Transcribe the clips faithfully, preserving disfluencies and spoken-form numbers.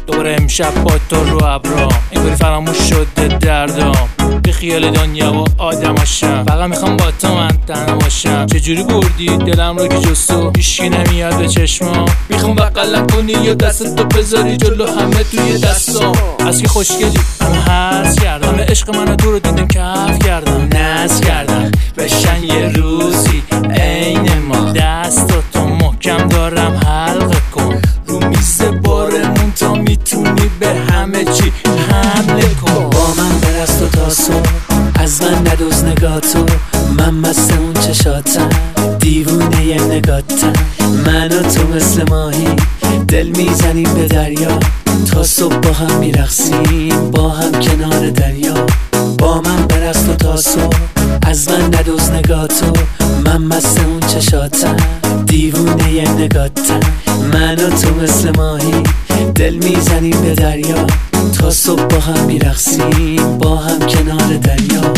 دوباره امشب با تو رو ابرام انگاری فراموش شده دردام، به خیال دنیا و آدماشم، فقط میخوام با تو من تنها باشم. چجوری بردی دلم رو که جز تو هیچکی نمیاد به چشمام؟ میخوام بغلم کنی یا دستتو بذاری جلو همه توی دستام. از که خوشگلی همه حرس کردم، همه عشق منو تو رو دیدم کف کردم، نز کردم بشن یه روزی عین ما. دستاتو محکم دارم حلقه کن رو میز بارمون تا میتونی به همه چی حمله کن. با من برست و تا صبح از من ندوز نگاه تو، من مست اون چشاتم دیوونه یه نگاتم. من و تو مثل ماهی دل میزنیم به دریا، تا صبح با هم میرقصیم با هم کنار دریا. با من برست و تا صبح از من ندوز نگاه تو، من مست اون چشاتم دیوونه یه نگاتم. من و تو مثل ماهی دل میزنیم به دریا، تا صبح با هم میرقصیم با هم کنار دریا.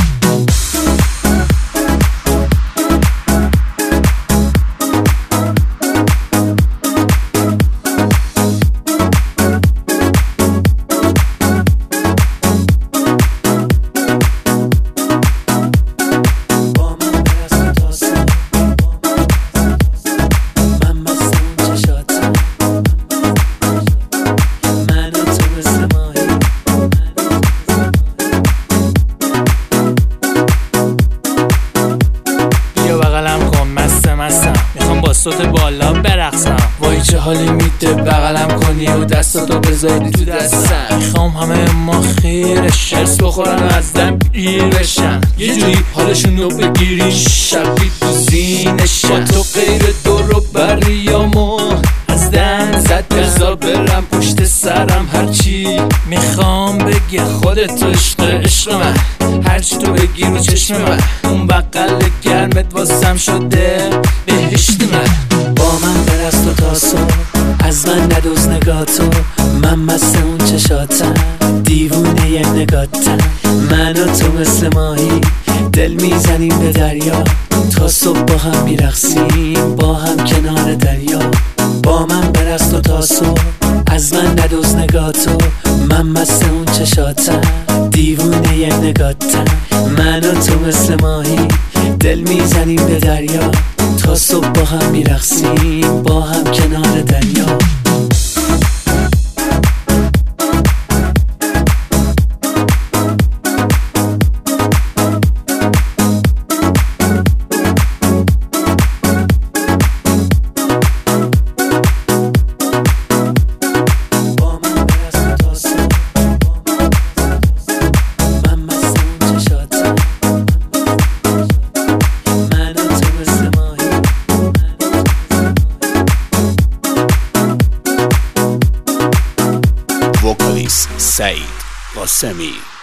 میخوام با صوت بالا برقصم، وای چه حالی میده بغلم کنی و دستاتو بذاری تو دستم. میخوام همه ما خیرش هرس بخورن و از دم گیر بشن، یه جوری حالشونو بگیری شبی تو زینشن. با تو غیر دور و بریامو از دم زد بذار برم پشت سرم. هرچی میخوام بگی خودتو عشق عشق من، هرچی تو بگی رو چشم من. اون بغل گرمت واسم شده بهشت من. با من برست و تا صبح از من ندوز نگاه تو، من مست اون چشاتم دیوونه یه نگاتم. من و تو مثل ماهی دل میزنیم به دریا، تا صبح با هم میرقصیم با هم کنار دریا. با من برست و تا صبح از من ندوز نگاه تو، من مست اون چشاتم دیوونه یه نگاتم. من و تو مثل ماهی دل میزنیم به دریا، تا صبح با هم میرقصیم با هم کنار دریا. سعید قاسمی.